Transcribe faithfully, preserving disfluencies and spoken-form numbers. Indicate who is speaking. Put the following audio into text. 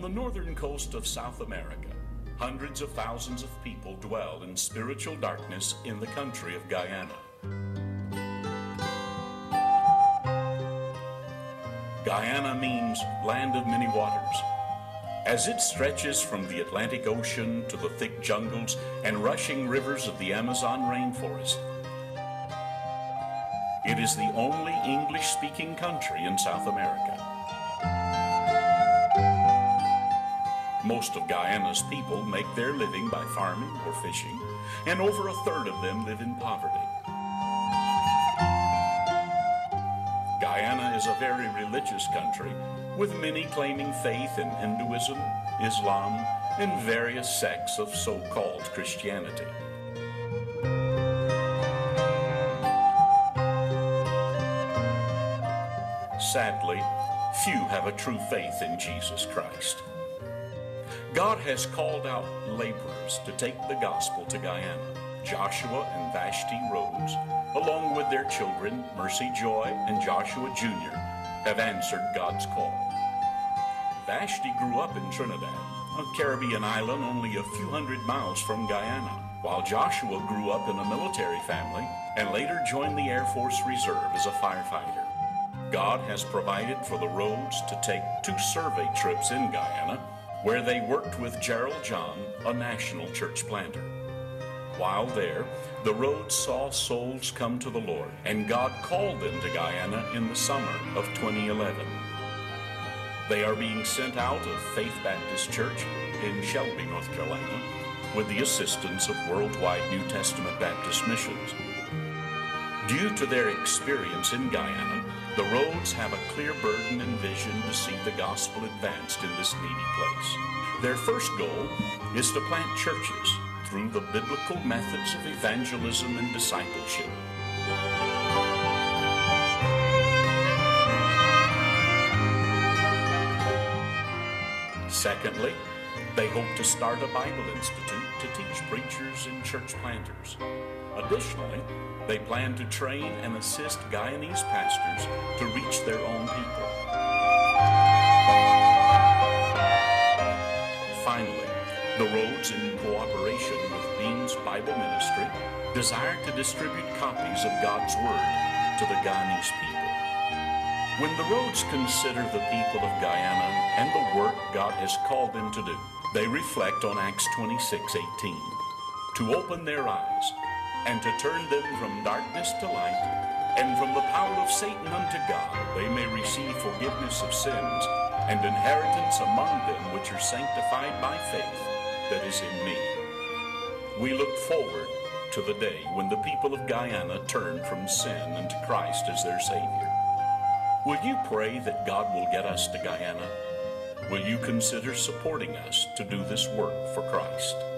Speaker 1: On the northern coast of South America, hundreds of thousands of people dwell in spiritual darkness in the country of Guyana. Guyana means land of many waters. As it stretches from the Atlantic Ocean to the thick jungles and rushing rivers of the Amazon rainforest, it is the only English-speaking country in South America. Most of Guyana's people make their living by farming or fishing, and over a third of them live in poverty. Guyana is a very religious country, with many claiming faith in Hinduism, Islam, and various sects of so-called Christianity. Sadly, few have a true faith in Jesus Christ. God has called out laborers to take the gospel to Guyana. Joshua and Vashti Rhodes, along with their children, Mercy Joy and Joshua Junior, have answered God's call. Vashti grew up in Trinidad, a Caribbean island only a few hundred miles from Guyana, while Joshua grew up in a military family and later joined the Air Force Reserve as a firefighter. God has provided for the Rhodes to take two survey trips in Guyana, where they worked with Gerald John, a national church planter. While there, the Rhodes saw souls come to the Lord, and God called them to Guyana in the summer of twenty eleven. They are being sent out of Faith Baptist Church in Shelby, North Carolina, with the assistance of Worldwide New Testament Baptist Missions. Due to their experience in Guyana, the Rhodes have a clear burden and vision to see the gospel advanced in this needy place. Their first goal is to plant churches through the biblical methods of evangelism and discipleship. Secondly, they hope to start a Bible Institute to teach preachers and church planters. Additionally, they plan to train and assist Guyanese pastors to reach their own people. Finally, the Rhodes, in cooperation with Beams Bible Ministry, desire to distribute copies of God's Word to the Guyanese people. When the Rhodes consider the people of Guyana and the work God has called them to do, they reflect on Acts twenty-six eighteen, to open their eyes and to turn them from darkness to light, and from the power of Satan unto God, they may receive forgiveness of sins and inheritance among them which are sanctified by faith that is in me. We look forward to the day when the people of Guyana turn from sin unto Christ as their Savior. Will you pray that God will get us to Guyana? Will you consider supporting us to do this work for Christ?